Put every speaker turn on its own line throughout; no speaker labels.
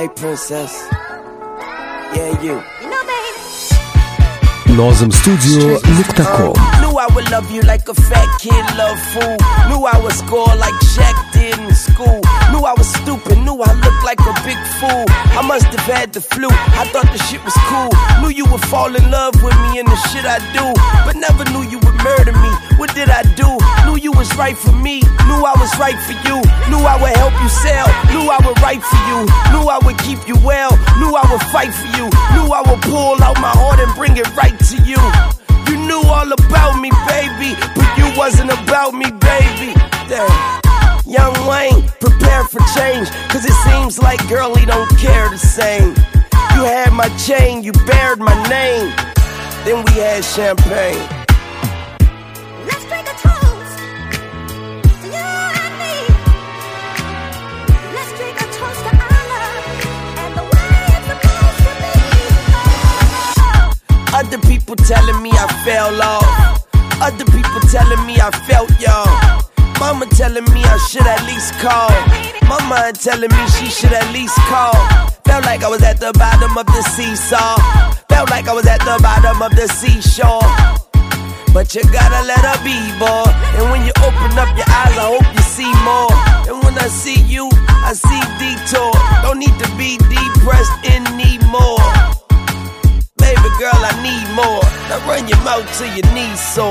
Hey, princess. Yeah, you.
Nozmstudio.com.
Knew I would love you like a fat kid love food. Knew I would score like Shaq did in school. Knew I was stupid, knew I looked like a big fool. I must have had the flu, I thought the shit was cool. Knew you would fall in love with me and the shit I do, but never knew you would murder me. What did I do? Knew you was right for me, knew I was right for you. Knew I would help you sell, knew I would write for you. Knew I would keep you well, knew I would fight for you. Knew I would pull out my heart and bring it right to you. You knew all about me, baby, but you wasn't about me, baby. Damn. Young Wayne, prepare for change, cause it seems like girl, he don't care the same. You had my chain, you bared my name, then we had champagne.
Let's drink a toast to you and me. Let's drink a toast to our love and the way it's supposed to be.
Other people telling me I fell off, other people telling me I felt y'all. Mama telling me I should at least call. My mind telling me she should at least call. Felt like I was at the bottom of the seesaw. Felt like I was at the bottom of the seashore. But you gotta let her be, boy. And when you open up your eyes, I hope you see more. And when I see you, I see detour. Don't need to be depressed anymore. Baby girl, I need more. Now run your mouth till your knees sore.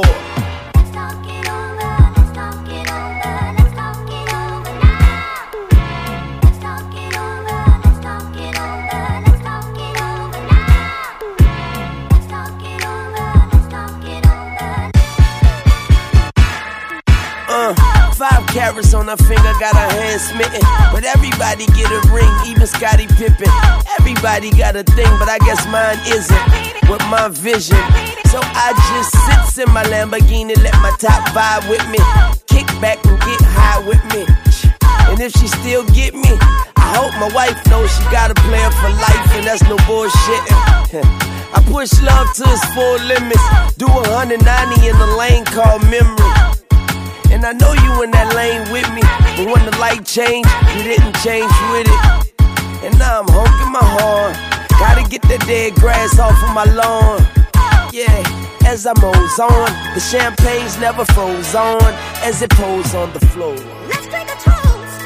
Five carats on her finger, got her hand smitten. But everybody get a ring, even Scottie Pippen. Everybody got a thing, but I guess mine isn't. With my vision, so I just sits in my Lamborghini, let my top vibe with me. Kick back and get high with me. And if she still get me, I hope my wife knows she got a player for life, and that's no bullshitting. I push love to its full limits, do 190 in the lane called memory. And I know you in that lane with me, but when the light changed, you didn't change with it. And now I'm honking my horn, gotta get that dead grass off of my lawn. Yeah, as I mows on, the champagne's never froze on, as it pours on the floor.
Let's drink a toast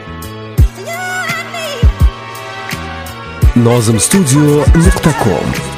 to you and me.
Nozmstudio.com.